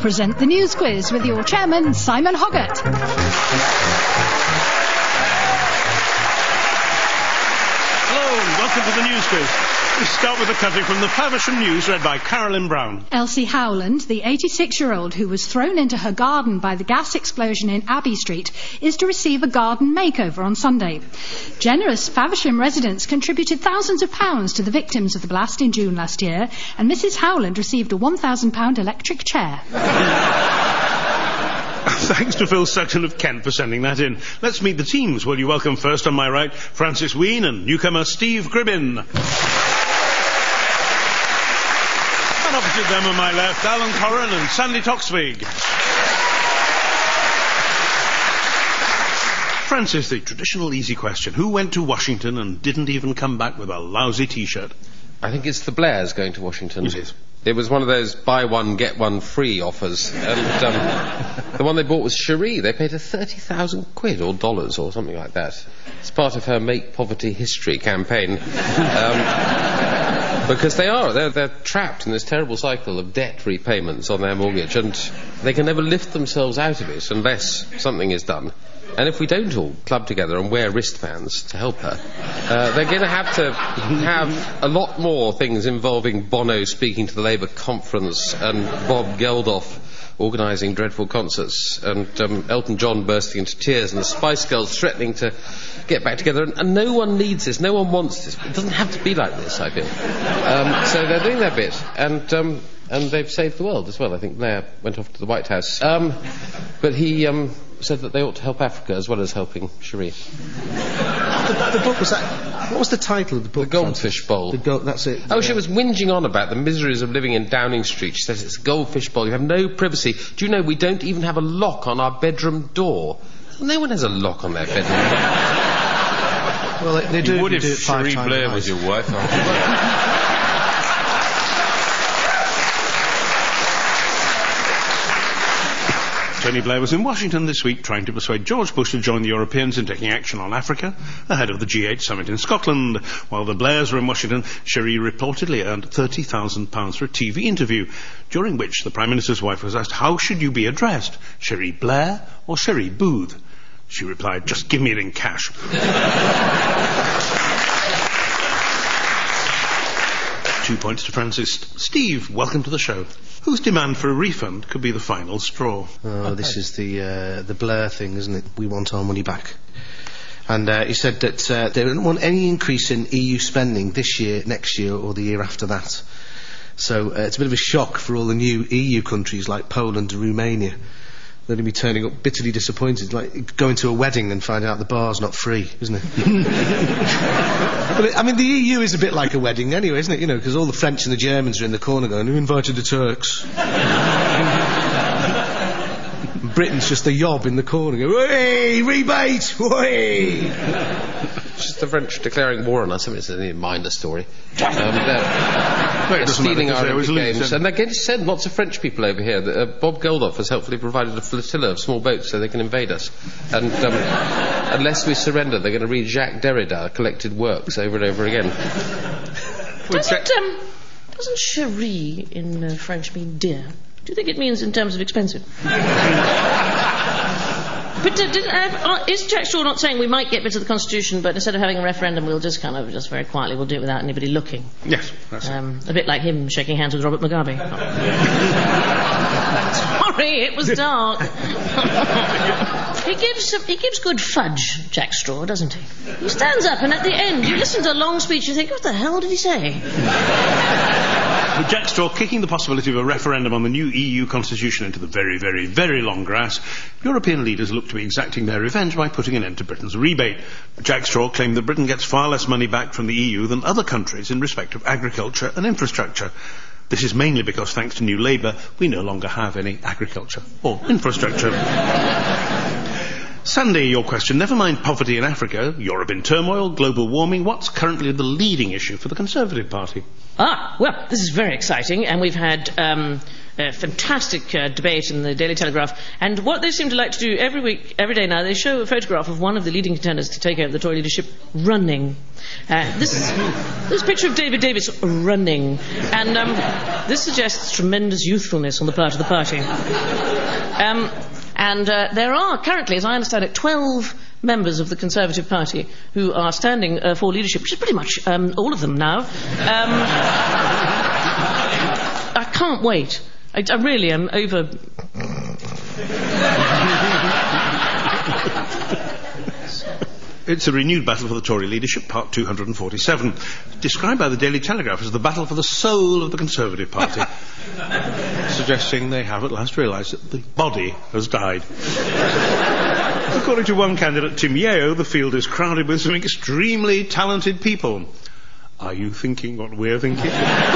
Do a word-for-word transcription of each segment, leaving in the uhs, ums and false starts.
present the News Quiz with your chairman, Simon Hoggart. Hello and welcome to the News Quiz. We start with a cutting from the Faversham News read by Carolyn Brown. Elsie Howland, the eighty-six-year-old who was thrown into her garden by the gas explosion in Abbey Street, is to receive a garden makeover on Sunday. Generous Faversham residents contributed thousands of pounds to the victims of the blast in June last year, and Missus Howland received a one thousand pound electric chair. Thanks to Phil Sutton of Kent for sending that in. Let's meet the teams. Will you welcome first on my right, Francis Ween and newcomer Steve Gribbin. And opposite them on my left, Alan Corran and Sandy Toksvig. Francis, the traditional easy question. Who went to Washington and didn't even come back with a lousy T-shirt? I think it's the Blairs going to Washington. It is. It was one of those buy one, get one free offers. And um, the one they bought was Cherie. They paid her thirty thousand quid or dollars or something like that. It's part of her Make Poverty History campaign. Um, because they are. They're, they're trapped in this terrible cycle of debt repayments on their mortgage, and they can never lift themselves out of it unless something is done. And if we don't all club together and wear wristbands to help her, uh, they're going to have to have a lot more things involving Bono speaking to the Labour conference and Bob Geldof organising dreadful concerts and um, Elton John bursting into tears and the Spice Girls threatening to get back together. And, and no one needs this, no one wants this. It doesn't have to be like this, I feel. Um, so they're doing their bit. And... Um, And they've saved the world as well. I think Blair went off to the White House. Um, but he um, said that they ought to help Africa as well as helping Cherie. The, the book was that... What was the title of the book? The Goldfish Bowl. The go- that's it. Oh, yeah. She was whinging on about the miseries of living in Downing Street. She says it's a goldfish bowl. You have no privacy. Do you know we don't even have a lock on our bedroom door? No one has a lock on their bedroom door. Well, they, they do. You would you if do it five Cherie times Blair nice. was your wife. Tony Blair was in Washington this week trying to persuade George Bush to join the Europeans in taking action on Africa ahead of the G eight summit in Scotland. While the Blairs were in Washington, Cherie reportedly earned thirty thousand pounds for a T V interview, during which the Prime Minister's wife was asked, how should you be addressed, Cherie Blair or Cherie Booth? She replied, just give me it in cash. Two points to Francis. Steve, welcome to the show. Whose demand for a refund could be the final straw? Oh, Okay. this is the uh, the Blair thing, isn't it? We want our money back. And uh, he said that uh, they don't want any increase in E U spending this year, next year, or the year after that. So uh, it's a bit of a shock for all the new E U countries like Poland and Romania. They're going to be turning up bitterly disappointed, like going to a wedding and finding out the bar's not free, isn't it? But it, I mean, the E U is a bit like a wedding anyway, isn't it? You know, because all the French and the Germans are in the corner going, who invited the Turks? Britain's just a yob in the corner going, hey, rebate, hey! It's just the French declaring war on us. I mean, it's a minor story. Um, they're, Well, it they're doesn't stealing matter, our 'cause they always Olympic lose, games, don't and they're going to send lots of French people over here. The, uh, Bob Geldof has helpfully provided a flotilla of small boats so they can invade us. And um, unless we surrender, they're going to read Jacques Derrida collected works over and over again. Doesn't, um, doesn't Cherie in uh, French mean dear? Do you think it means in terms of expensive? But uh, did, uh, is Jack Straw not saying we might get bits of the Constitution, but instead of having a referendum, we'll just kind of, just very quietly, we'll do it without anybody looking? Yes, that's Um, a bit like him shaking hands with Robert Mugabe. Sorry, it was dark. he gives he gives good fudge, Jack Straw, doesn't he? He stands up, and at the end, you listen to a long speech, and you think, what the hell did he say? With Jack Straw kicking the possibility of a referendum on the new E U constitution into the very, very, very long grass, European leaders look to be exacting their revenge by putting an end to Britain's rebate. Jack Straw claimed that Britain gets far less money back from the E U than other countries in respect of agriculture and infrastructure. This is mainly because, thanks to New Labour, we no longer have any agriculture or infrastructure. Sandy, your question. Never mind poverty in Africa, Europe in turmoil, global warming. What's currently the leading issue for the Conservative Party? Ah, well, this is very exciting, and we've had um, a fantastic uh, debate in the Daily Telegraph. And what they seem to like to do every week, every day now, they show a photograph of one of the leading contenders to take over the Tory leadership running. Uh, this is this is a picture of David Davis running, and um, this suggests tremendous youthfulness on the part of the party. Um, and uh, there are currently, as I understand it, twelve members of the Conservative Party who are standing uh, for leadership, which is pretty much um, all of them now. Um, I can't wait. I, I really am over... It's a renewed battle for the Tory leadership, part two hundred forty-seven, described by the Daily Telegraph as the battle for the soul of the Conservative Party, suggesting they have at last realised that the body has died. According to one candidate, Tim Yeo, the field is crowded with some extremely talented people. Are you thinking what we're thinking?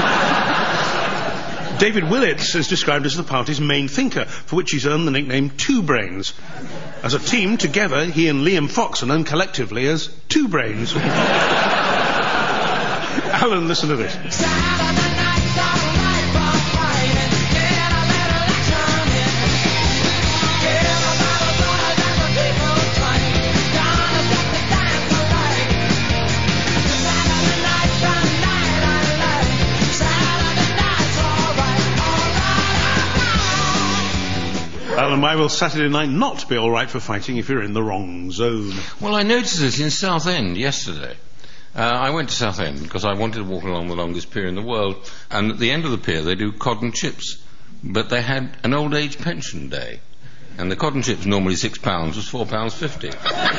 David Willits is described as the party's main thinker, for which he's earned the nickname Two Brains. As a team, together, he and Liam Fox are known collectively as Two Brains. Alan, listen to this. Alan, why will Saturday night not be all right for fighting if you're in the wrong zone? Well, I noticed it in Southend yesterday. Uh, I went to Southend because I wanted to walk along the longest pier in the world, and at the end of the pier they do cod and chips. But they had an old age pension day, and the cod and chips, normally six pounds, was four pounds fifty.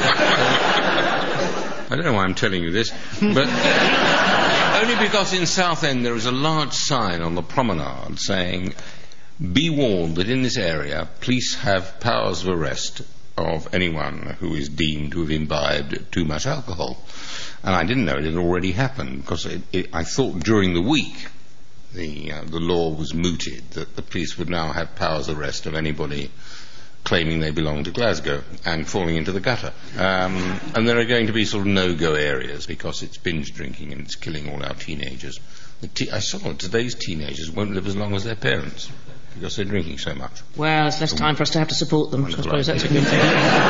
I don't know why I'm telling you this, but only because in Southend there is a large sign on the promenade saying, "Be warned that in this area, police have powers of arrest of anyone who is deemed to have imbibed too much alcohol." And I didn't know it had already happened, because it, it, I thought during the week the, uh, the law was mooted, that the police would now have powers of arrest of anybody claiming they belong to Glasgow and falling into the gutter. Um, and there are going to be sort of no-go areas, because it's binge drinking and it's killing all our teenagers. The te- I saw today's teenagers won't live as long as their parents, because they're drinking so much. Well, it's less time for us to have to support them. I suppose that's a good thing.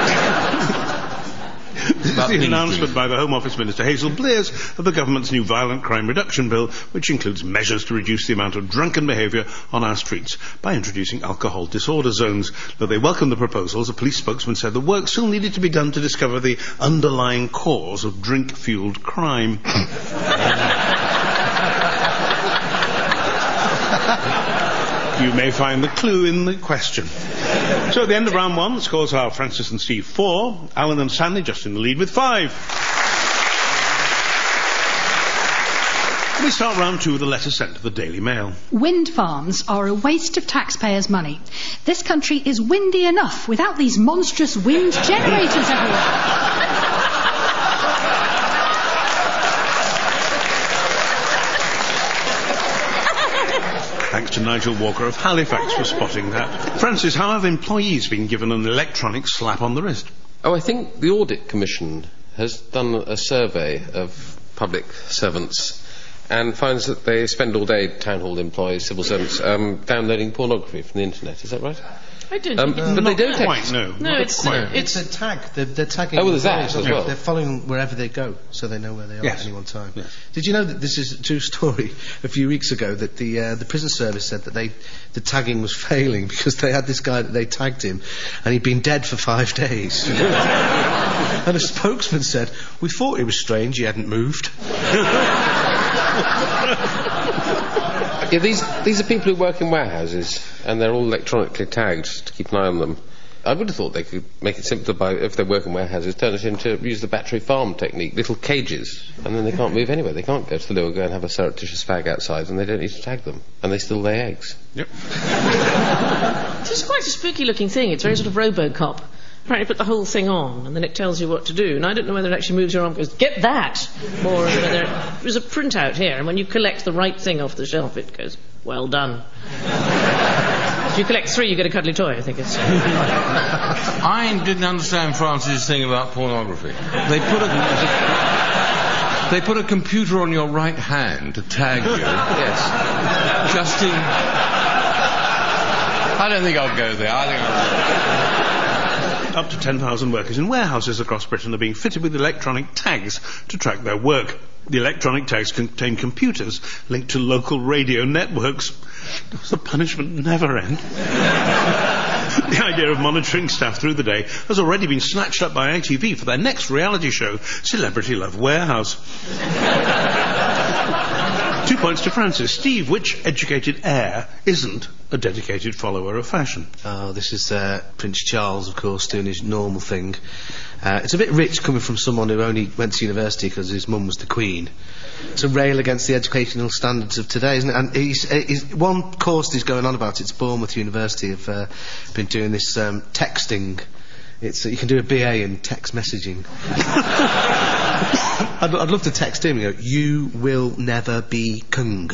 This is the announcement by the Home Office Minister Hazel Blears of the government's new Violent Crime Reduction Bill, which includes measures to reduce the amount of drunken behaviour on our streets by introducing alcohol disorder zones. Though they welcomed the proposals, a police spokesman said the work still needed to be done to discover the underlying cause of drink-fuelled crime. You may find the clue in the question. So at the end of round one, the scores are Francis and Steve four, Alan and Stanley just in the lead with five. We start round two with a letter sent to the Daily Mail. Wind farms are a waste of taxpayers' money. This country is windy enough without these monstrous wind generators everywhere. Thanks to Nigel Walker of Halifax for spotting that. Francis, how have employees been given an electronic slap on the wrist? Oh, I think the Audit Commission has done a survey of public servants and finds that they spend all day, town hall employees, civil servants, um, downloading pornography from the internet. Is that right? I don't Um, think it's but they don't quite, ex- no. No, it's, uh, It's a tag. They're, they're tagging. Oh, well, there's that employees, as aren't well. they? They're following wherever they go, so they know where they are Yes. at any one time. Yes. Did you know that this is a true story? A few weeks ago, that the uh, the prison service said that they the tagging was failing because they had this guy that they tagged him, and he'd been dead for five days. And a spokesman said, "We thought it was strange he hadn't moved." Yeah, these these are people who work in warehouses, and they're all electronically tagged to keep an eye on them. I would have thought they could make it simpler by, if they work in warehouses, turn it into, use the battery farm technique, little cages, and then they can't move anywhere. They can't go to the loo, go and have a surreptitious fag outside, and they don't need to tag them, and they still lay eggs. Yep. It's quite a spooky-looking thing. It's very sort of RoboCop. Apparently, put the whole thing on, and then it tells you what to do. And I don't know whether it actually moves your arm and goes, "Get that!" or whether there's a printout here, and when you collect the right thing off the shelf, it goes, "Well done." If you collect three, you get a cuddly toy, I think it's... I didn't understand Francis' thing about pornography. They put a... They put a computer on your right hand to tag you. Yes. Just in... I don't think I'll go there. I think I'll... Up to ten thousand workers in warehouses across Britain are being fitted with electronic tags to track their work. The electronic tags contain computers linked to local radio networks. Does the punishment never end? The idea of monitoring staff through the day has already been snatched up by I T V for their next reality show, Celebrity Love Warehouse. Two points to Francis. Steve, which educated heir isn't a dedicated follower of fashion? Oh, this is uh, Prince Charles, of course, doing his normal thing. Uh, it's a bit rich coming from someone who only went to university because his mum was the Queen. To rail against the educational standards of today, isn't it? And he's, he's, one course he's going on about, it's Bournemouth University, have uh, been doing this um, texting. It's uh, you can do a B A in text messaging. I'd, I'd love to text him and go, "You will never be king."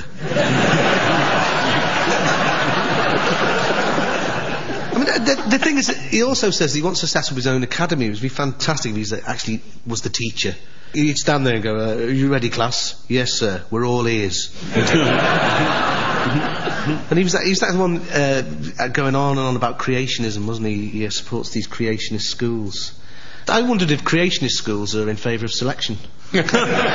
I mean, the, the thing is, that he also says he wants to set up his own academy. It would be fantastic if he actually was the teacher. He'd stand there and go, uh, "Are you ready, class?" "Yes, sir. We're all ears." And he was that, he was that one uh, going on and on about creationism, wasn't he? He uh, supports these creationist schools. I wondered if creationist schools are in favour of selection. But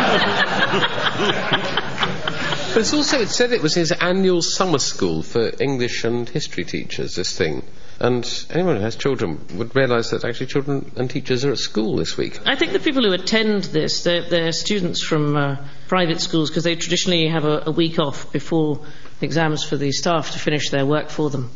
it's also, it said it was his annual summer school for English and history teachers, this thing. And anyone who has children would realise that actually children and teachers are at school this week. I think the people who attend this, they're, they're students from uh, private schools, because they traditionally have a, a week off before exams for the staff to finish their work for them.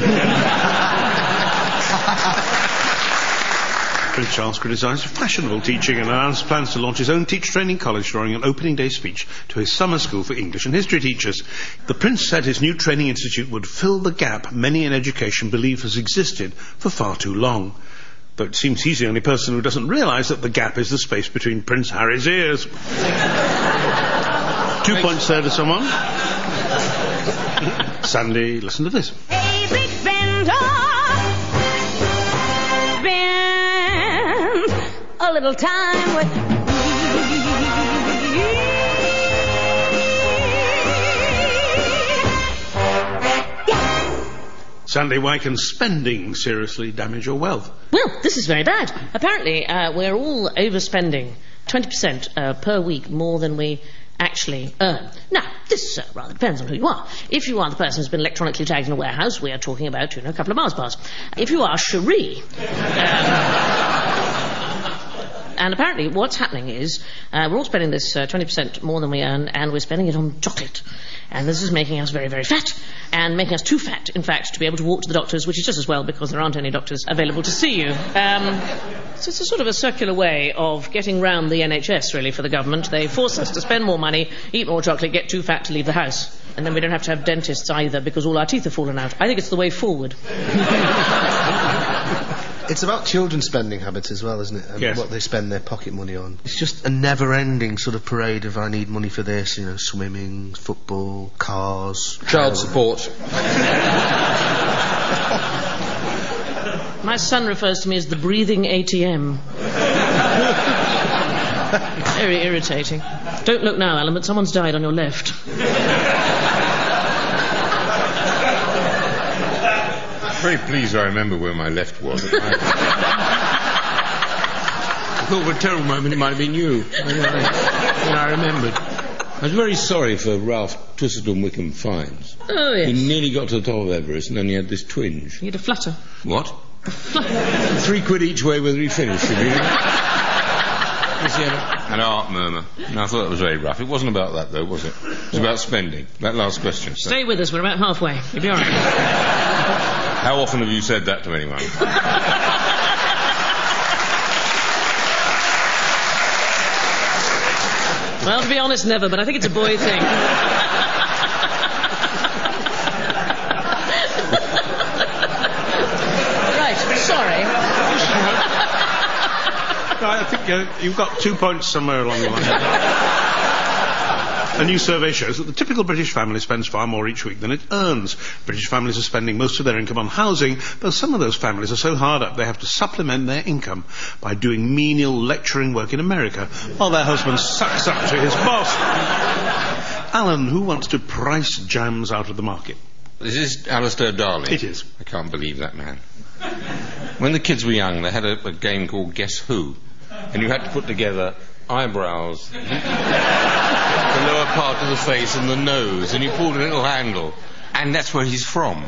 Prince Charles criticised fashionable teaching and announced plans to launch his own teacher training college during an opening day speech to his summer school for English and history teachers. The Prince said his new training institute would fill the gap many in education believe has existed for far too long. Though it seems he's the only person who doesn't realise that the gap is the space between Prince Harry's ears. Two points there to someone. Sandy, listen to this. Hey, big Fender, spend a little time with me. Sandy, why can spending seriously damage your wealth? Well, this is very bad. Apparently, uh, we're all overspending twenty percent uh, per week more than we actually earn. Now, this uh, rather depends on who you are. If you are the person who's been electronically tagged in a warehouse, we are talking about, you know, a couple of Mars bars. If you are Cherie, um, and apparently what's happening is uh, we're all spending this uh, twenty percent more than we earn, and we're spending it on chocolate. And this is making us very, very fat, and making us too fat, in fact, to be able to walk to the doctors, which is just as well because there aren't any doctors available to see you. Um, so it's a sort of a circular way of getting round the N H S, really, for the government. They force us to spend more money, eat more chocolate, get too fat to leave the house. And then we don't have to have dentists either because all our teeth have fallen out. I think it's the way forward. It's about children's spending habits as well, isn't it? And yes. What they spend their pocket money on. It's just a never-ending sort of parade of I need money for this, you know, swimming, football, cars... Child support. My son refers to me as the breathing A T M. Very irritating. Don't look now, Alan, but someone's died on your left. Very pleased I remember where my left was. I thought for a terrible moment it might have been you. And I, and I remembered. I was very sorry for Ralph Twickenham Wickham Fines. Oh, yes. He nearly got to the top of Everest and then he had this twinge. He had a flutter. What? Three quid each way whether he finished. If he an art murmur. And I thought that was very rough. It wasn't about that, though, was it? It was about spending. That last question. So. Stay with us. We're about halfway. You'll be all right. How often have you said that to anyone? Well, to be honest, never, but I think it's a boy thing. Right, sorry. No, I think uh, you've got two points somewhere along the line. A new survey shows that the typical British family spends far more each week than it earns. British families are spending most of their income on housing, though some of those families are so hard up they have to supplement their income by doing menial lecturing work in America while their husband sucks up to his boss. Alan, who wants to price jams out of the market? Is this Alistair Darling? It is. I can't believe that man. When the kids were young, they had a, a game called Guess Who, and you had to put together eyebrows, the lower part of the face and the nose, and you pulled a little handle, and that's where he's from.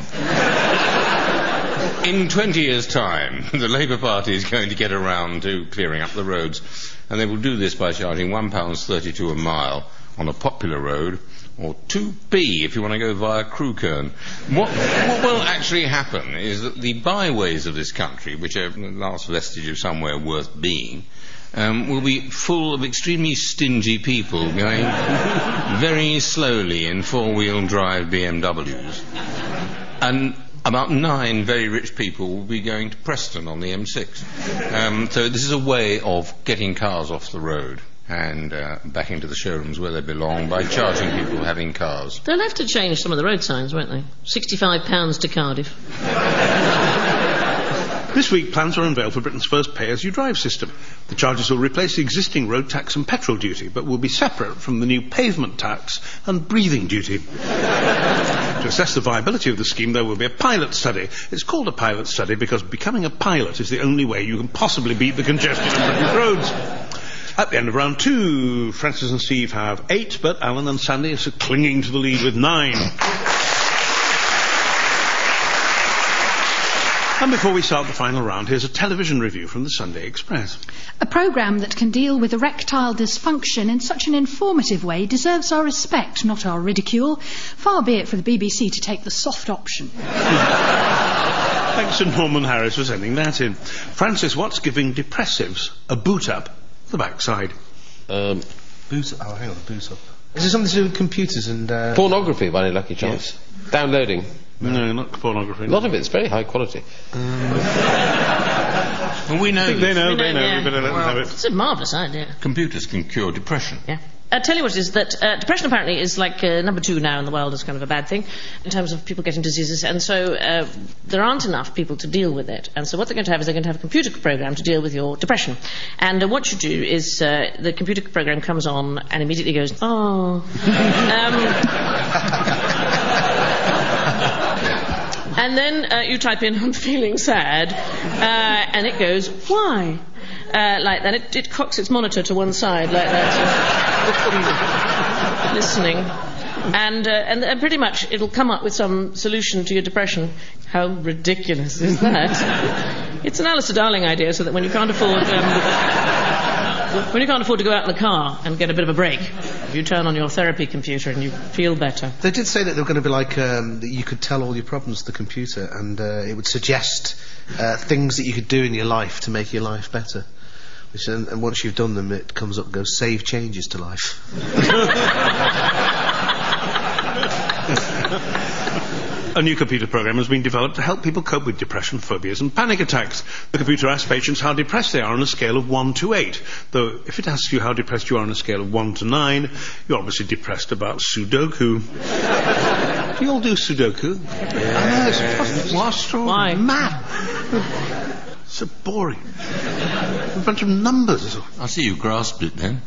In twenty years' time, the Labour Party is going to get around to clearing up the roads, and they will do this by charging one pound thirty-two a mile on a popular road, or two p if you want to go via Crewkerne. What, what will actually happen is that the byways of this country, which are the last vestige of somewhere worth being, um, will be full of extremely stingy people going very slowly in four-wheel drive B M Ws. And about nine very rich people will be going to Preston on the M six. Um, so this is a way of getting cars off the road and uh, back into the showrooms where they belong by charging people having cars. They'll have to change some of the road signs, won't they? sixty-five pounds to Cardiff. This week, plans are unveiled for Britain's first pay-as-you-drive system. The charges will replace the existing road tax and petrol duty, but will be separate from the new pavement tax and breathing duty. To assess the viability of the scheme, there will be a pilot study. It's called a pilot study because becoming a pilot is the only way you can possibly beat the congestion on Britain's roads. At the end of round two, Francis and Steve have eight, but Alan and Sandy are clinging to the lead with nine. And before we start the final round, here's a television review from the Sunday Express. A programme that can deal with erectile dysfunction in such an informative way deserves our respect, not our ridicule. Far be it for the B B C to take the soft option. Thanks to Norman Harris for sending that in. Francis, what's giving depressives a boot up the backside? Um, Boot up. Oh, hang on, boot up. Is it something to do with computers and... Uh... pornography, by any lucky chance. Yes. Downloading. No, not pornography. A lot of it's very high quality. Um, well, we know. They know, We know, they know. yeah. We better let them have it. It's a marvellous idea. Computers can cure depression. Yeah. I'll tell you what it is, that uh, depression apparently is like uh, number two now in the world as kind of a bad thing in terms of people getting diseases, and so uh, there aren't enough people to deal with it. And so what they're going to have is they're going to have a computer program to deal with your depression. And uh, what you do is uh, the computer program comes on and immediately goes, oh. um, and then uh, you type in, I'm feeling sad, uh, and it goes, why? Uh, like that, it, it cocks its monitor to one side like that, uh, listening, and, uh, and and pretty much it'll come up with some solution to your depression. How ridiculous is that? It's an Alistair Darling idea, so that when you can't afford um, when you can't afford to go out in the car and get a bit of a break, you turn on your therapy computer and you feel better. They did say that they were going to be like um, that you could tell all your problems to the computer, and uh, it would suggest uh, things that you could do in your life to make your life better. Which, and, and once you've done them, it comes up and goes, save changes to life. A new computer program has been developed to help people cope with depression, phobias and panic attacks. The computer asks patients how depressed they are on a scale of one to eight. Though if it asks you how depressed you are on a scale of one to nine, you're obviously depressed about Sudoku. Do you all do Sudoku? Yes. What's so Why? mad? So boring. A bunch of numbers. I see you grasped it then.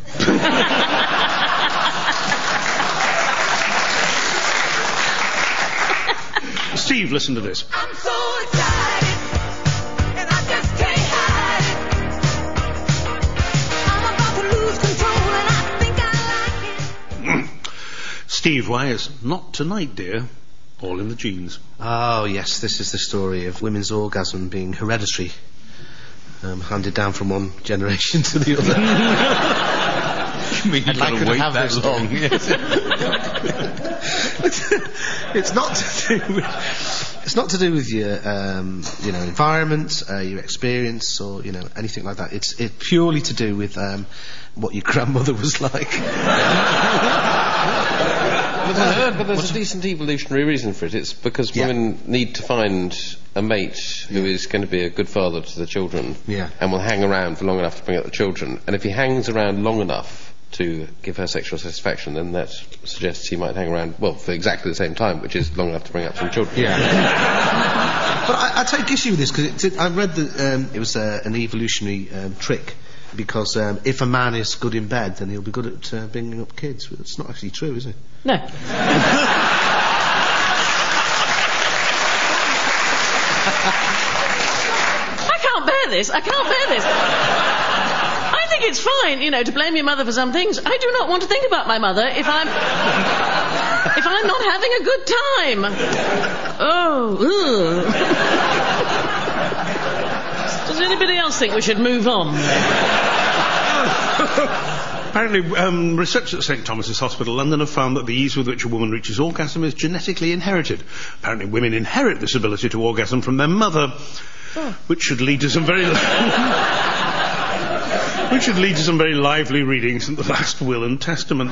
Steve, listen to this. I'm so excited, and I just can't hide it. I'm about to lose control, and I think I like it. Steve, why is not tonight, dear, all in the genes? Oh, yes, this is the story of women's orgasm being hereditary, um, handed down from one generation to the other. You mean you've got to wait that long? It's not to do with, it's not to do with your um, you know environment, uh, your experience, or you know anything like that. It's it purely to do with um, what your grandmother was like. But there's, but there's a decent evolutionary reason for it. It's because Yeah. women need to find a mate who is going to be a good father to the children, Yeah. and will hang around for long enough to bring up the children. And if he hangs around long enough to give her sexual satisfaction, then that suggests he might hang around, well, for exactly the same time, which is long enough to bring up some children. Yeah. But I, I take issue with this because I read that um, it was uh, an evolutionary um, trick. Because um, if a man is good in bed, then he'll be good at uh, bringing up kids. It's not actually true, is it? No. I can't bear this. I can't bear this. I think it's fine, you know, to blame your mother for some things. I do not want to think about my mother if I'm... if I'm not having a good time. Oh, ugh. Does anybody else think we should move on? Apparently, um, researchers at Saint Thomas's Hospital, London, have found that the ease with which a woman reaches orgasm is genetically inherited. Apparently, women inherit this ability to orgasm from their mother, oh. which should lead to some very... which should lead to some very lively readings in the last will and testament.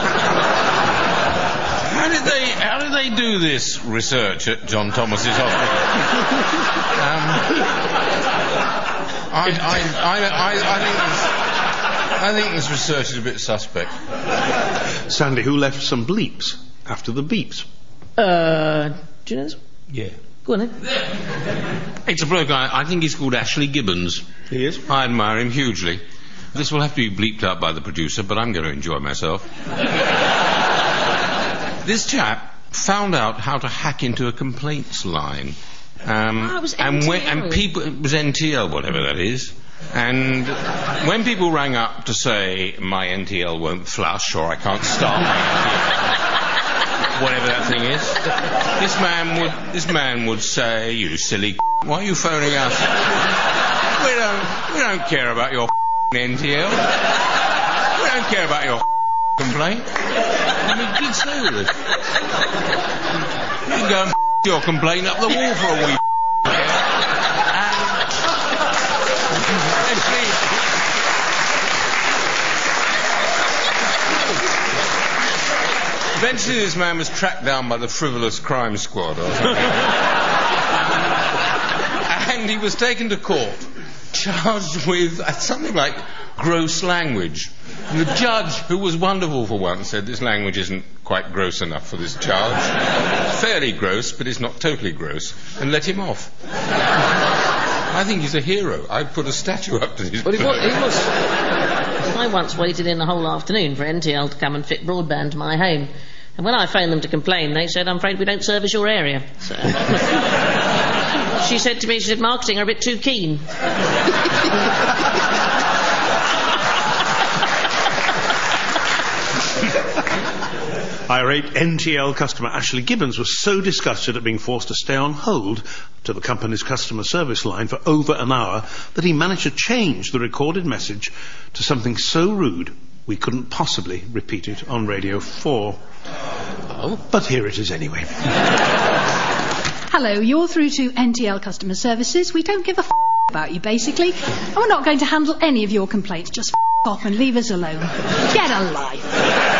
How did they, how did they do this research at John Thomas's Hospital? um, I, I, I, I, I think this, I think this research is a bit suspect. Sandy, who left some bleeps after the beeps? Uh, do you know this? Yeah. Go on then. It's a bloke, I, I think he's called Ashley Gibbons. He is? I admire him hugely. This will have to be bleeped out by the producer, but I'm going to enjoy myself. This chap found out how to hack into a complaints line. Um, oh, it was and N T L. when, and people, it was N T L, whatever that is. And when people rang up to say, my N T L won't flush, or I can't start my N T L, whatever that thing is, this man would, this man would say, you silly why are you phoning us? We don't, we don't care about your N T L. We don't care about your complaint. I mean, did say this. You can go and your complaint up the wall for a week. Eventually this man was tracked down by the frivolous crime squad or something. And he was taken to court, charged with uh, something like gross language. And the judge, who was wonderful for once, said this language isn't quite gross enough for this charge. Fairly gross, but it's not totally gross, and let him off. I think he's a hero. I'd put a statue up to his... Well, he was, he was... I once waited in the whole afternoon for N T L to come and fit broadband to my home. And when I phoned them to complain, they said, I'm afraid we don't service your area. So... she said to me, she said, marketing are a bit too keen. Irate N T L customer Ashley Gibbons was so disgusted at being forced to stay on hold to the company's customer service line for over an hour that he managed to change the recorded message to something so rude we couldn't possibly repeat it on Radio four. Oh. But here it is anyway. Hello, you're through to N T L Customer Services. We don't give a f*** about you, basically. And we're not going to handle any of your complaints. Just f*** off and leave us alone. Get a life.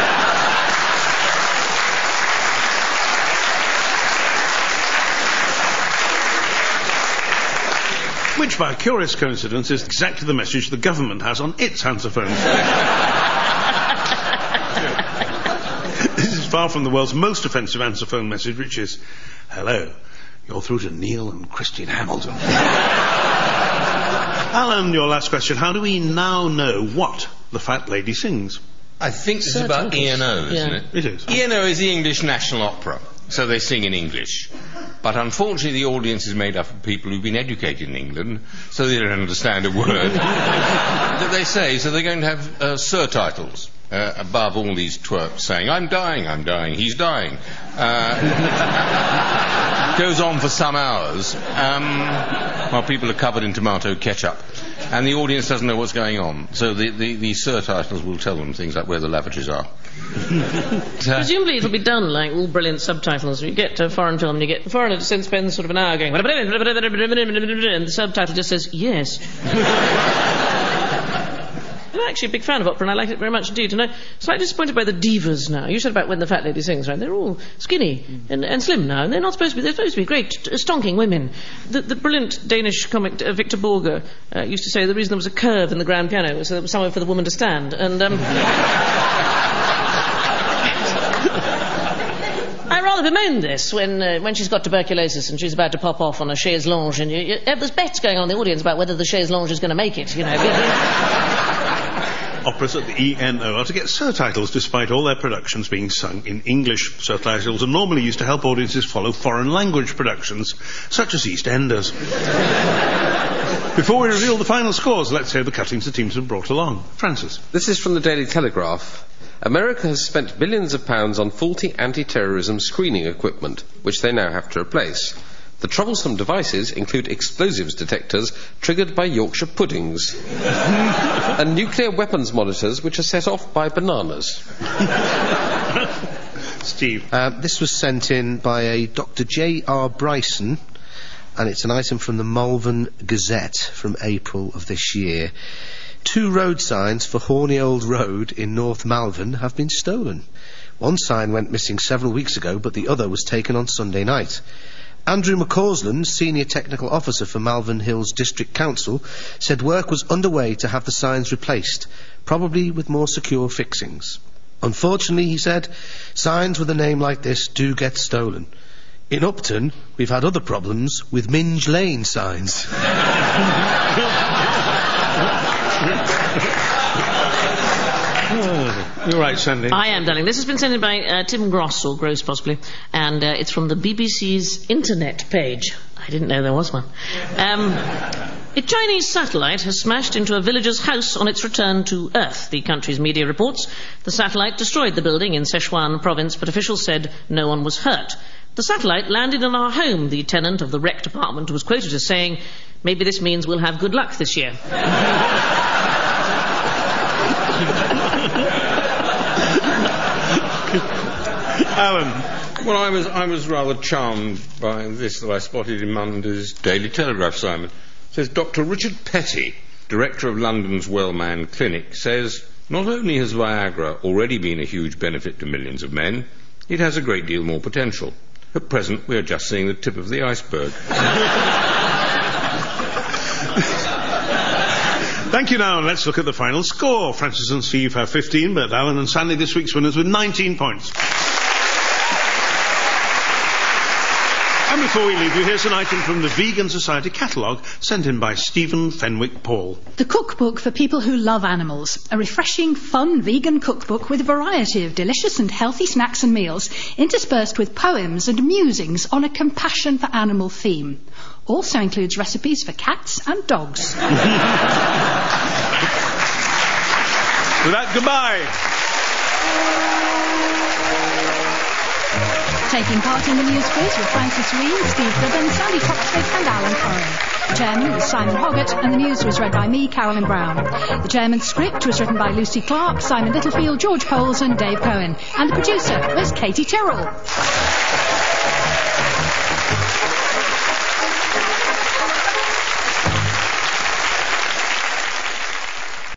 Which, by a curious coincidence, is exactly the message the government has on its answer phones. This is far from the world's most offensive answer phone message, which is, hello, you're through to Neil and Christine Hamilton. Alan, your last question. How do we now know what the fat lady sings? I think it's about E and O, isn't yeah. it? It is. E and O is the English National Opera, so they sing in English. But unfortunately the audience is made up of people who've been educated in England, so they don't understand a word that they say, so they're going to have uh, surtitles uh, above all these twerps saying, I'm dying, I'm dying, he's dying. Uh, goes on for some hours um, while people are covered in tomato ketchup. And the audience doesn't know what's going on. So the, the, the surtitles will tell them things like where the lavatories are. Presumably it'll be done like all brilliant subtitles. You get a foreign film and you get... The foreigner just spends sort of an hour going... And the subtitle just says, yes. I'm actually a big fan of opera and I like it very much indeed. And I'm slightly disappointed by the divas now. You said about when the fat lady sings, right? They're all skinny and, and slim now, and they're not supposed to be. They're supposed to be great, stonking women. The, the brilliant Danish comic uh, Victor Borge uh, used to say the reason there was a curve in the grand piano was so there was somewhere for the woman to stand. And um, I rather bemoan this when uh, when she's got tuberculosis and she's about to pop off on a chaise longue, and you, you, there's bets going on in the audience about whether the chaise longue is going to make it. You know. operas at the E N O are to get surtitles despite all their productions being sung in English. Surtitles are normally used to help audiences follow foreign language productions, such as EastEnders. Before we reveal the final scores, let's hear the cuttings the teams have brought along. Francis. This is from the Daily Telegraph. America has spent billions of pounds on faulty anti-terrorism screening equipment, which they now have to replace. The troublesome devices include explosives detectors triggered by Yorkshire puddings and nuclear weapons monitors which are set off by bananas. Steve. Uh, this was sent in by a Doctor J R Bryson, and it's an item from the Malvern Gazette from April of this year. Two road signs for Horny Old Road in North Malvern have been stolen. One sign went missing several weeks ago, but the other was taken on Sunday night. Andrew McCausland, Senior Technical Officer for Malvern Hills District Council, said work was underway to have the signs replaced, probably with more secure fixings. Unfortunately, he said, signs with a name like this do get stolen. In Upton, we've had other problems with Minge Lane signs. Oh, you're right, Sandy. I am, darling. This has been sent in by uh, Tim Gross, or Gross possibly, and uh, it's from the B B C's internet page. I didn't know there was one. Um, a Chinese satellite has smashed into a villager's house on its return to Earth, the country's media reports. The satellite destroyed the building in Sichuan province, but officials said no one was hurt. The satellite landed in our home, the tenant of the rec department was quoted as saying, maybe this means we'll have good luck this year. Alan. Well, I was I was rather charmed by this that I spotted in Monday's Daily Telegraph, Simon. It says Doctor Richard Petty, director of London's Wellman Clinic, says not only has Viagra already been a huge benefit to millions of men, it has a great deal more potential. At present, we are just seeing the tip of the iceberg. Thank you now, and let's look at the final score. Francis and Steve have fifteen, but Alan and Sandy this week's winners with nineteen points. And before we leave you, here's an item from the Vegan Society catalogue sent in by Stephen Fenwick Paul. The cookbook for people who love animals. A refreshing, fun vegan cookbook with a variety of delicious and healthy snacks and meals, interspersed with poems and musings on a compassion for animal theme. Also includes recipes for cats and dogs. With that, goodbye. Taking part in the news quiz were Francis Reed, Steve Goodman, Sandy Toxic and Alan Curran. The chairman was Simon Hoggart and the news was read by me, Carolyn Brown. The chairman's script was written by Lucy Clark, Simon Littlefield, George Poles and Dave Cohen. And the producer was Katie Tyrrell.